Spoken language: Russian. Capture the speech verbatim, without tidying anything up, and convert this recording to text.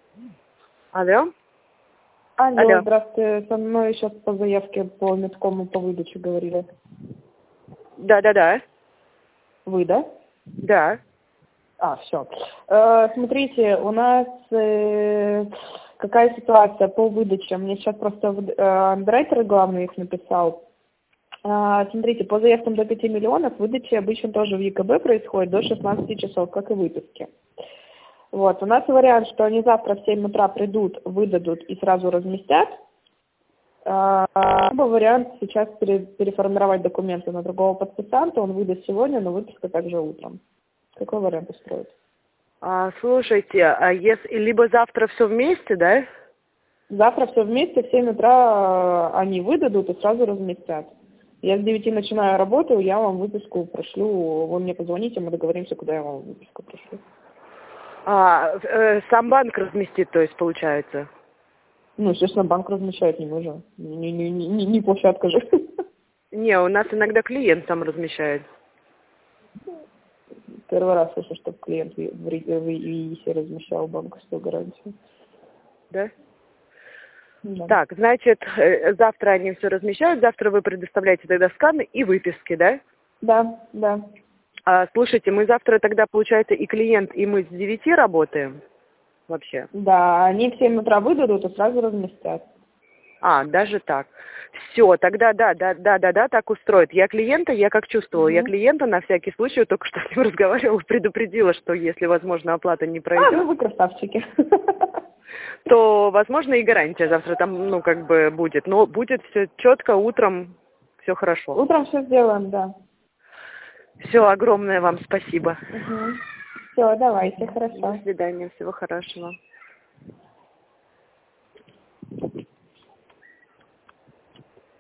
Алло? Алло, Алло. здравствуйте. Со мной сейчас по заявке по медкому по выдаче говорили. Да-да-да. Вы, да? Да. А, все. Э, смотрите, у нас э, какая ситуация по выдаче. Мне сейчас просто э, андеррайтер главный их написал. Э, смотрите, по заявкам до пяти миллионов выдачи обычно тоже в ЕКБ происходит до шестнадцати часов, как и выписки. Вот. У нас вариант, что они завтра в семь утра придут, выдадут и сразу разместят. А, либо вариант сейчас пере, переформировать документы на другого подписанта, он выдаст сегодня, но выписка также утром. Какой вариант устроит? А, слушайте, а если либо завтра все вместе, да? Завтра все вместе, в семь утра они выдадут и сразу разместят. Я с девяти начинаю работу, я вам выписку прошлю, вы мне позвоните, мы договоримся, куда я вам выписку прошлю. А, э, сам банк разместит, то есть, получается? Ну, естественно, банк размещает, не мы же. Не, не, не, не не площадка же. Не, у нас иногда клиент сам размещает. Первый раз слышу, чтобы клиент в ИИСе размещал банковскую гарантию. Да? Да. Так, значит, э, завтра они все размещают, завтра вы предоставляете тогда сканы и выписки, да? Да, да. А, слушайте, мы завтра тогда, получается, и клиент, и мы с девяти работаем вообще? Да, они в семь утра выдадут и сразу разместят. А, даже так. Все, тогда да, да, да, да, да, так устроит. Я клиента, я как чувствовала, я Угу. клиента на всякий случай, только что с ним разговаривала, предупредила, что если, возможно, оплата не А, ну пройдет, вы красавчики. то, возможно, и гарантия завтра там, ну, как бы будет. Но будет все четко, утром все хорошо. Утром все сделаем, да. Все, огромное вам спасибо. Угу. Все, давайте, До хорошо. свидания, всего хорошего.